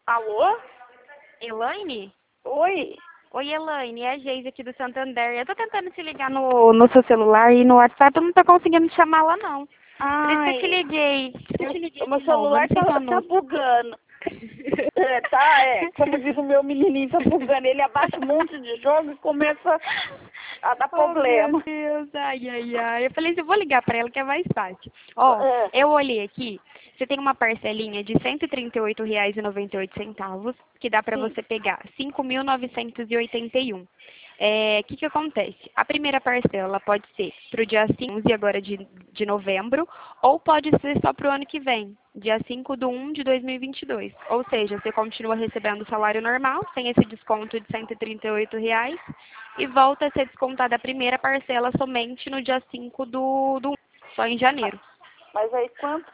Alô? Elaine? Oi? Oi, Elaine, é a Geise aqui do Santander. Eu tô tentando te ligar no seu celular e no WhatsApp eu não tô conseguindo te chamar lá, não. Por isso que eu te Ai, liguei. Por isso que eu te liguei o meu de novo. Eu celular não sei se é tá no... bugando. Como diz o meu menininho, tá bugando. Ele abaixa um monte de jogo e começa a dar Oh, meu problema. Deus, ai, ai, ai. Eu falei assim, eu vou ligar pra ela que é mais fácil. Ó, É, eu olhei aqui, você tem uma parcelinha de R$ 138,98, que dá pra sim. você pegar 5.981. O que acontece? A primeira parcela pode ser para o dia 5 agora de novembro, ou pode ser só para o ano que vem, dia 5/1 de 2022. Ou seja, você continua recebendo o salário normal, sem esse desconto de R$ 138, e volta a ser descontada a primeira parcela somente no dia 5/1, só em janeiro. Mas aí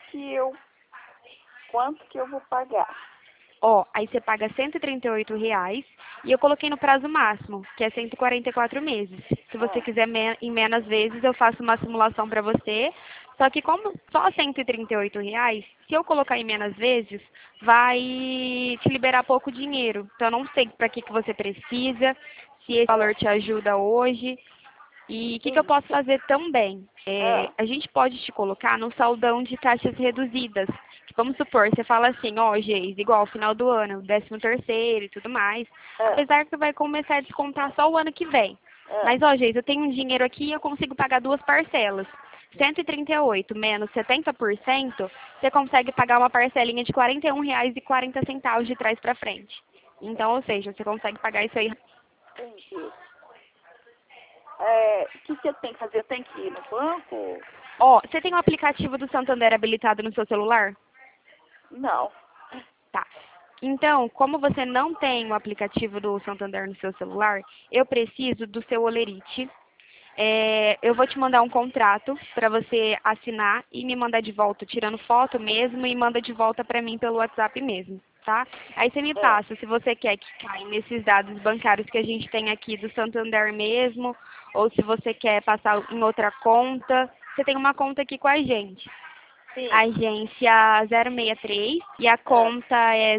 quanto que eu vou pagar? Ó, aí você paga R$ 138 e eu coloquei no prazo máximo, que é 144 meses. Se você Ah, quiser em menos vezes, eu faço uma simulação para você. Só que como só R$ 138, se eu colocar em menos vezes, vai te liberar pouco dinheiro. Então eu não sei para que você precisa, se esse ah, valor te ajuda hoje. E o que eu sim. posso fazer também? Ah, A gente pode te colocar no saldão de taxas reduzidas. Vamos supor, você fala assim, ó, Geis, igual ao final do ano, 13º e tudo mais. ah, Apesar que vai começar a descontar só o ano que vem. ah. Mas, ó, Geis, eu tenho um dinheiro aqui e eu consigo pagar duas parcelas. 138 menos 70%, você consegue pagar uma parcelinha de R$ 41,40 de trás para frente. Então, ou seja, você consegue pagar isso aí. Entendi. O que eu tenho que fazer? Eu tenho que ir no banco? Ó, você tem o aplicativo do Santander habilitado no seu celular? Não. Tá. Então, como você não tem o aplicativo do Santander no seu celular, eu preciso do seu Olerite. Eu vou te mandar um contrato para você assinar e me mandar de volta, tirando foto mesmo, e manda de volta para mim pelo WhatsApp mesmo, tá? Aí você me Ah, passa se você quer que caia nesses dados bancários que a gente tem aqui do Santander mesmo, ou se você quer passar em outra conta. Você tem uma conta aqui com a gente. sim. Agência 063 e a Ah, conta é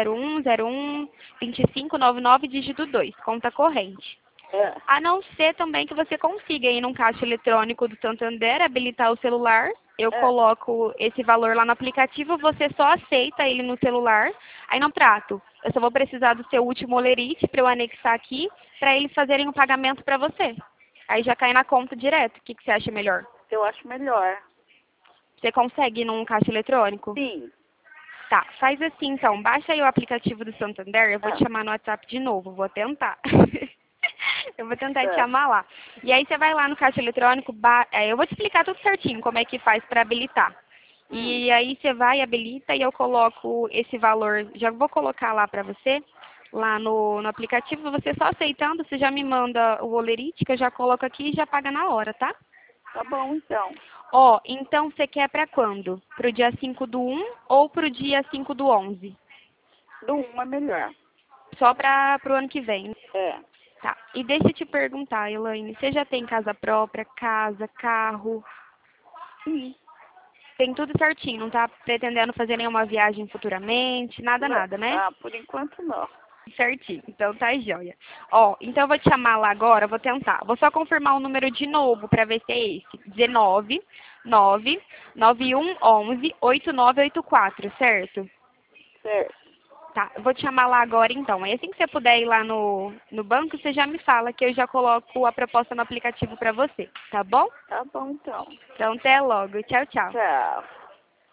001012599 dígito 2, conta corrente. ah, A não ser também que você consiga ir num caixa eletrônico do Santander, habilitar o celular, eu ah. coloco esse valor lá no aplicativo, você só aceita ele no celular, aí não trato. Eu só vou precisar do seu último olerite para eu anexar aqui, para eles fazerem o pagamento para você. Aí já cai na conta direto. O que você acha melhor? Eu acho melhor. Você consegue ir num caixa eletrônico? Sim. Tá, faz assim então, baixa aí o aplicativo do Santander, eu vou te Ah, chamar no WhatsApp de novo, vou tentar. Eu vou tentar te tá. chamar lá. E aí você vai lá no caixa eletrônico, eu vou te explicar tudo certinho como é que faz para habilitar. Hum. E aí você vai, habilita e eu coloco esse valor, já vou colocar lá para você, lá no aplicativo, você só aceitando, você já me manda o olerite que eu já coloco aqui e já paga na hora, tá? Tá bom, então. Ó, então você quer para quando? Pro dia 5/1 ou pro dia 5/11? Do um é melhor. Só para pro ano que vem. É. Tá. E deixa eu te perguntar, Elaine, você já tem casa própria, casa, carro? Sim. Tem tudo certinho, não tá pretendendo fazer nenhuma viagem futuramente, nada, Não. nada, né? Ah, por enquanto não. Certinho, então tá joia. Ó, então eu vou te chamar lá agora, vou tentar. Vou só confirmar o número de novo pra ver se é esse. 19 9 9111 8984, certo? Certo. Tá, eu vou te chamar lá agora então. Aí assim que você puder ir lá no banco, você já me fala que eu já coloco a proposta no aplicativo pra você, tá bom? Tá bom, então. Então até logo. Tchau, tchau. Tchau.